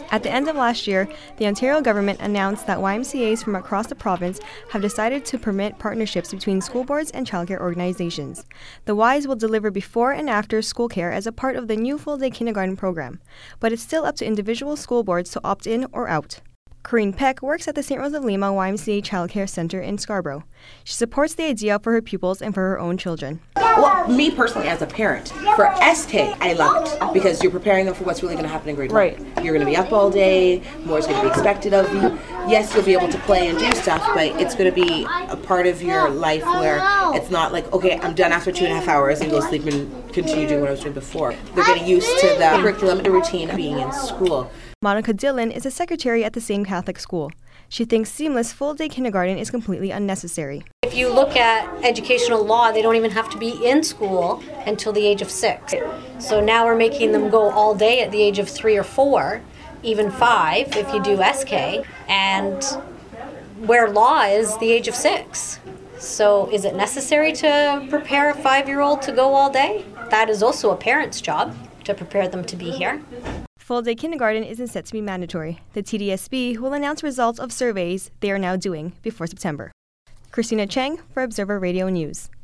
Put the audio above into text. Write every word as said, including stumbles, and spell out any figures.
At the end of last year, the Ontario government announced that Y M C As from across the province have decided to permit partnerships between school boards and childcare organizations. The Ys will deliver before and after school care as a part of the new full-day kindergarten program, but it's still up to individual school boards to opt in or out. Corinne Peck works at the Saint Rose of Lima Y M C A Childcare Center in Scarborough. She supports the idea for her pupils and for her own children. Well, me personally as a parent, for S K, I love it because you're preparing them for what's really going to happen in grade right. one. You're going to be up all day, more is going to be expected of you. Yes, you'll be able to play and do stuff, but it's going to be a part of your life where it's not like, okay, I'm done after two and a half hours and go sleep and continue doing what I was doing before. They're getting used to the curriculum, the routine of being in school. Monica Dillon is a secretary at the same Catholic school. She thinks seamless full-day kindergarten is completely unnecessary. If you look at educational law, they don't even have to be in school until the age of six. So now we're making them go all day at the age of three or four, even five if you do S K, and where law is the age of six. So is it necessary to prepare a five-year-old to go all day? That is also a parent's job, to prepare them to be here. Full-day kindergarten isn't set to be mandatory. The T D S B will announce results of surveys they are now doing before September. Christina Cheng for Observer Radio News.